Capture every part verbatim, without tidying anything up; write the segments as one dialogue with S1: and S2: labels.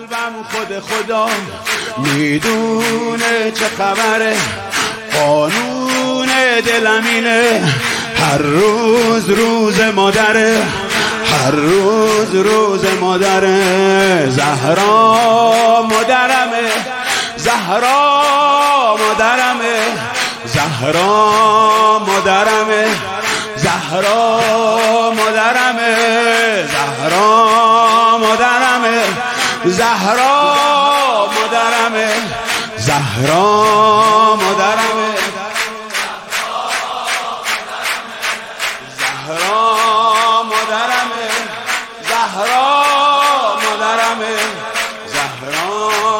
S1: قلبم خود خدا میدونه چه خبره، قانون دلم اینه هر روز روز مادره، هر روز روز مادره. زهرا مادرمه، زهرا مادرمه، زهرا مادرمه، زهرا مادرمه، زهرا مادرمه، زهرا مادرمه، زهرا مادرمه، زهرا مادرمه، زهرا مادرمه، زهرا.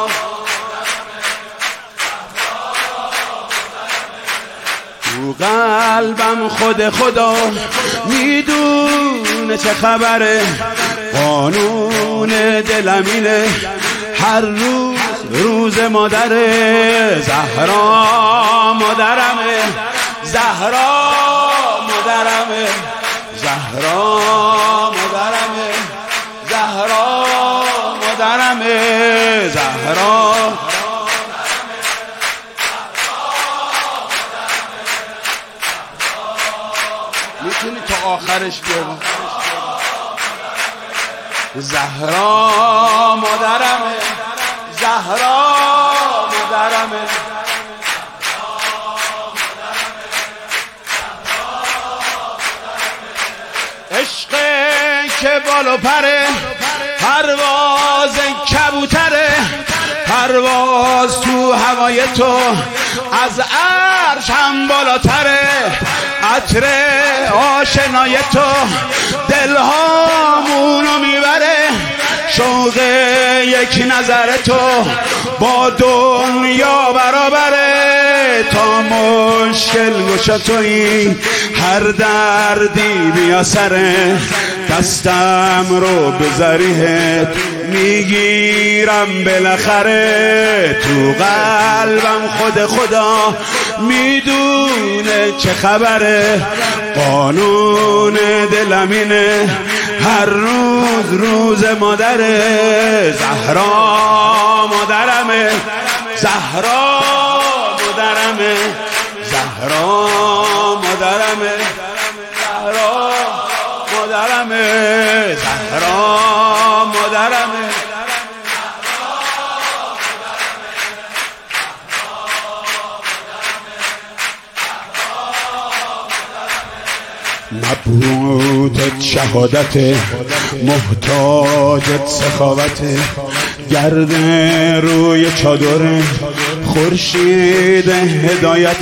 S1: تو قلبم خود خدا میدونه چه خبره، قانون دلم اینه هر روز روز مادره. زهرا مادرمه، زهرا مادرمه، زهرا مادرمه، زهرا مادرمه، زهرا. میتونی تا آخرش بیاری. زهرا مادرمه، زهرا مادرمه، عشق که بالا پره، پرواز کبوتره، پرواز تو هوای تو از عرش هم بالاتره، عطر آشنای تو دلهامونو میبره، شوق یک نظر تو با دنیا برابره. تا مشکل گشا تویی هر دردی میاسره، دستم رو به ذریحت میگیرم بالاخره. تو قلبم خود خدا میدونه چه خبره، قانون دلم اینه هر روز روز مادره. زهرا مادرمه، زهرا مادرمه، زهرا مادرمه، زهرا مادرمه، زهرا مادرمه. مبهوتت شهادت، محتاجت سخاوت، گرد روی چادر خورشید هدایت،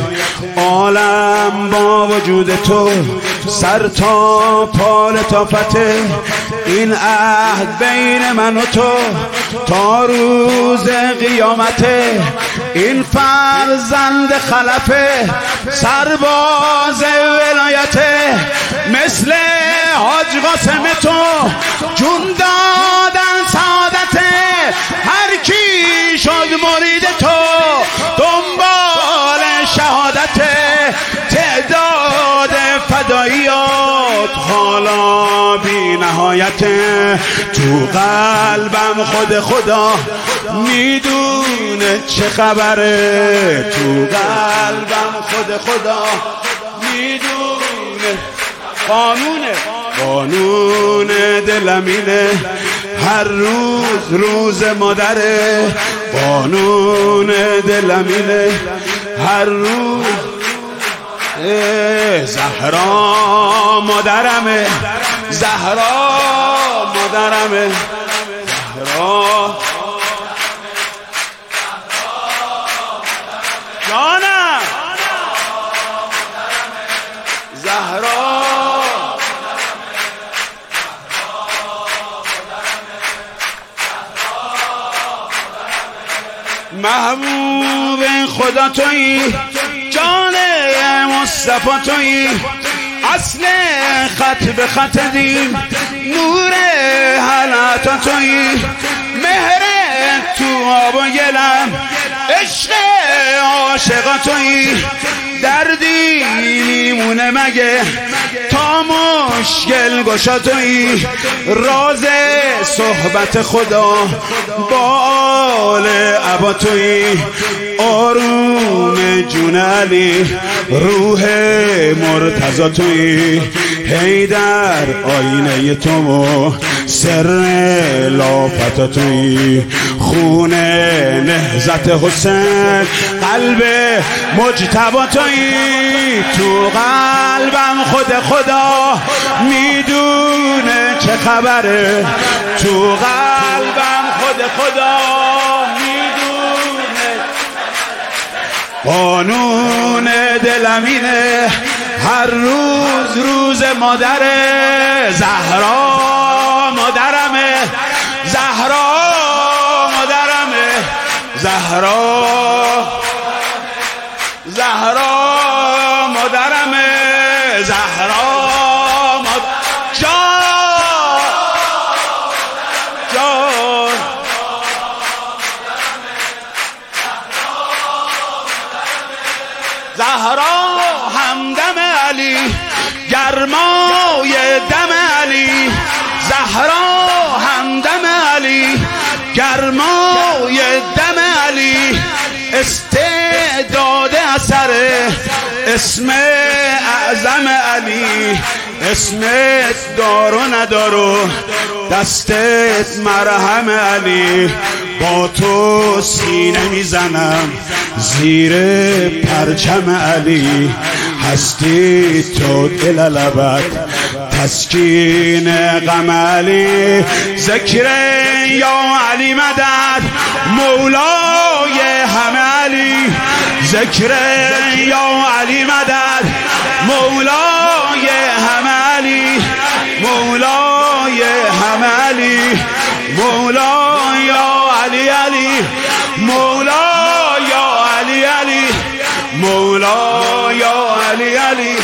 S1: عالم با وجود تو سر تا پا لطافت، این عهد بین من و تو تا روز قیامت، این فرزند خلفه سرباز ولایت، مثل حاج قاسم تو جون دادن سعادت، هر کی شد مرید تو دنبال شهادت، تعداد فداییات حالا بی نهایت. تو قلبم خود خدا میدونه چه خبره، تو قلبم خود خدا میدونه قانونه، قانون دلم اینه هر روز روز مادره، قانون دلم اینه هر روز. زهرا مادرمه، زهرا مادرمه، زهرا جانم، زهرا محبوب خدا تویی، جان مصطفی تویی، اصل خط به خط دین، نور حالات تویی، مهر تو آب و گلم، عشق عاشقا تویی، دردی میمونه مگه تا مشکل گشا تویی راز صحبت خدا با آل عبا تویی آروم جون علی روح مرتضی تویی حیدر آینه تو سر لافت تویی خون نهضت حسین قلب مجتبی تویی تو قلبم خود خدا میدونه چه خبره تو قلبم خود خدا میدونه قانون دلم اینه هر روز روز مادر زهرا مادرمه زهرا مادرمه زهرا زهرا مادرمه زهرا مادر جان جان زهرا همدم علی گرمای دم علی زهرا همدم علی گرمای دم علی استعداد اثر اسم اعظم علی اسمت دار و ندارو دستت مرهم علی با تو سینه میزنم زیر پرچم علی هستی تو دل لبت تسکین غم علی ذکر یا علی مدد مولای همه علی ذکر یا علی مدد مولای همه علی مولای همه علی مولا یا علی علی مولا یا علی علی مولا یا علی علی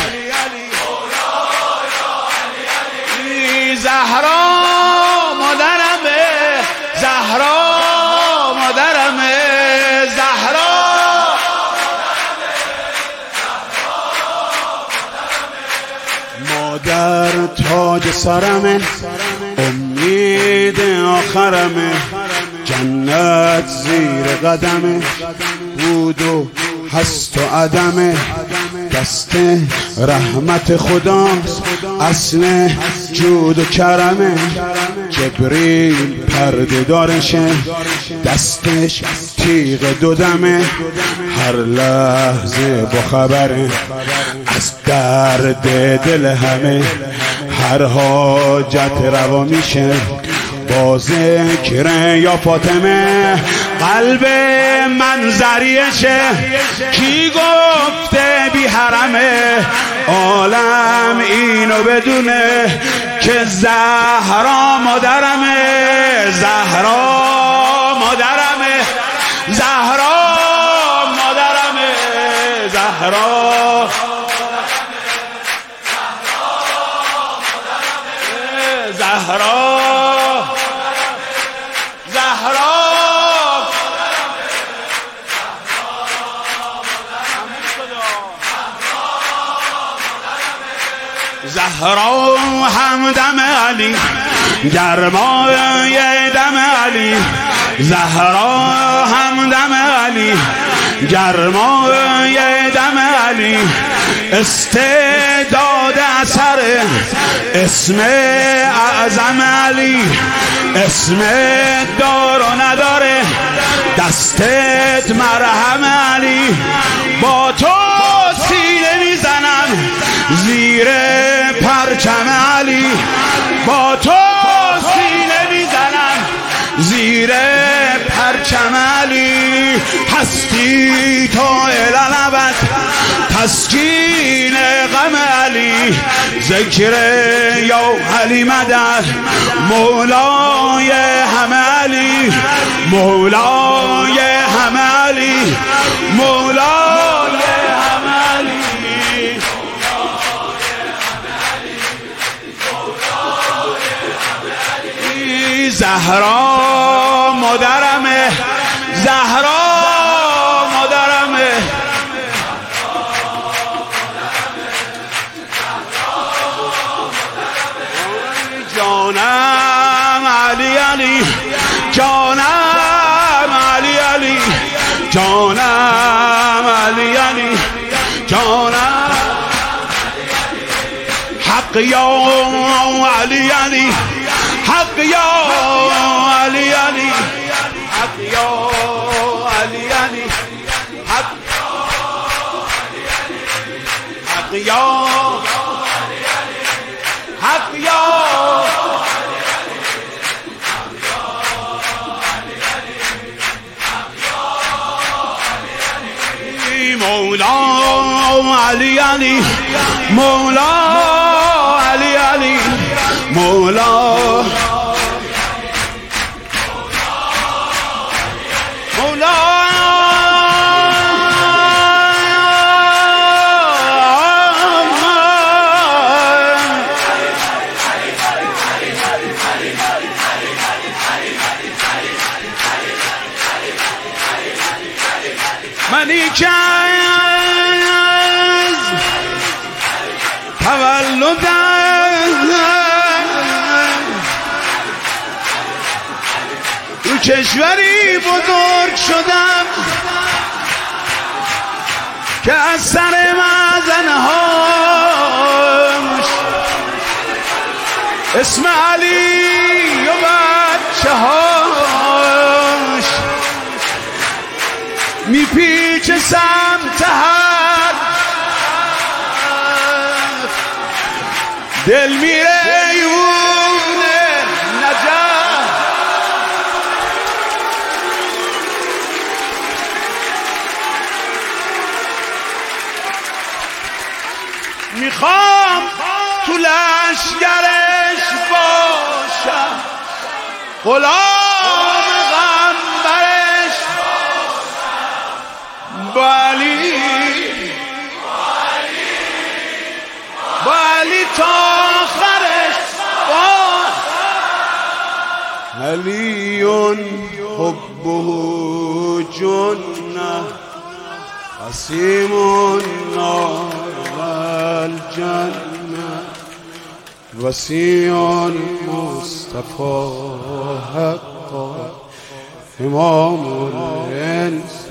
S1: زهرا مادرمه زهرا مادرمه زهرا مادر تاج سرمه امید آخرمه جنت زیر قدمه بود و هست و عدمه دست رحمت خداست اصل جود و کرمه جبریل پرده دارشه دستش تیغ دودمه هر لحظه با خبره از درد دل همه هر حاجت روا میشه با ذکر یا فاطمه قلب منظریشه کی گفته بی حرمه عالم اینو بدونه که زهرا مادرمه زهرا مادرمه زهرا مادرمه زهرا زهرا زهرا زهرا همدم علی گرمای دم علی زهرا همدم علی گرمای دم علی استعداد اثر اسم اعظم علی اسم دار و نداره دستت مرهم علی با تو سینه میزنم زیر پرچم علی با تو سینه میزنم زیر پرچم علی هستی تو الالبت تسکین غم علی ذکر یا علی مدد مولای همه علی مولای همه علی مولای همه علی زهرا مادرمه زهرا مادرمه حق يا علي علي حق يا علي علي حق يا علي علي حق حق يا حق يا مولا علي علي مولا علي علي مولا مولا منی که تولدم تو کشوری بزرگ شدم که از سر مزنهاش اسم علی و بچه هاش میپیچه سمت هر دل میره یون نجف میخوام تو لشگرش باشم غلام غمبرش با علی با علی تا آخرش با علی حبه جنة قسیم النار والجنة وسیع مصطفى حقا امام الانس